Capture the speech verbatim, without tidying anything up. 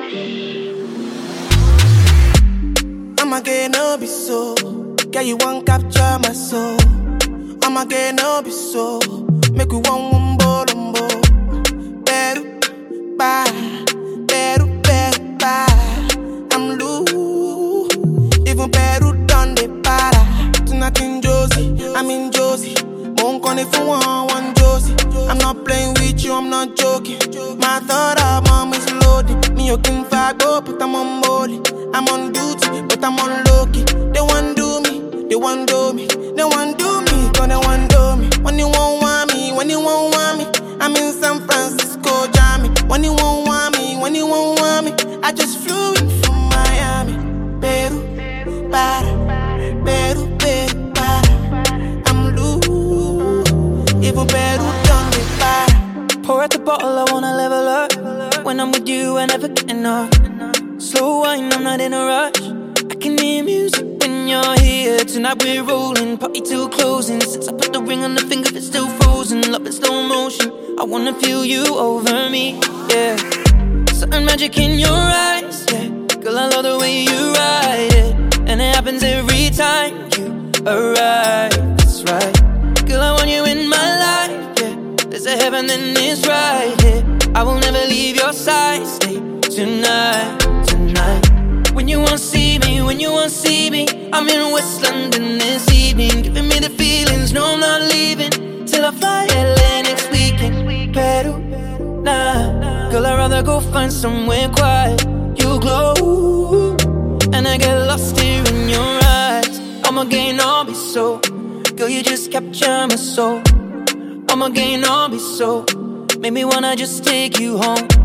I'ma get no be so. Girl, you won't capture my soul. I'ma get no be so. Make we one one bo lumbo. Beru, bye. Beru, beru, bye. I'm loose. Even Peru done the para. Tonight in Josie, I'm in Josie. Won't call it for one, one Josie. I'm not playing with you, I'm not joking. My thought of mom is loaded. Me, you can fag up, but I'm on molly. I'm on duty, but I'm on low-key. They want do me, they want do me. They want do me, cause they want do me. When you won't want me, when you won't want me, I'm in San Francisco, Jammy. When you won't want me, when you won't want me, I just flew in from Miami. Peru, para, Peru, Peru, para. I'm loose, even Peru done me para. Pour out the bottle, I wanna level up. When I'm with you, I never get enough. Slow wine, I'm not in a rush. I can hear music when you're here. Tonight we're rolling, party till closing. Since I put the ring on the finger, it's still frozen. Love in slow motion, I wanna feel you over me, yeah. Certain magic in your eyes, yeah. Girl, I love the way you ride it. And it happens every time you arrive, that's right. Girl, I want you in my life, yeah. There's a heaven and it's right here, yeah. I will never leave your side, stay tonight. When you won't see me, when you won't see me, I'm in West London this evening, giving me the feelings, no I'm not leaving till I fly L A next weekend. Peru, nah, girl I'd rather go find somewhere quiet. You glow, and I get lost here in your eyes. I'ma gain all be so, girl you just capture my soul. I'ma gain all be so, make me wanna just take you home.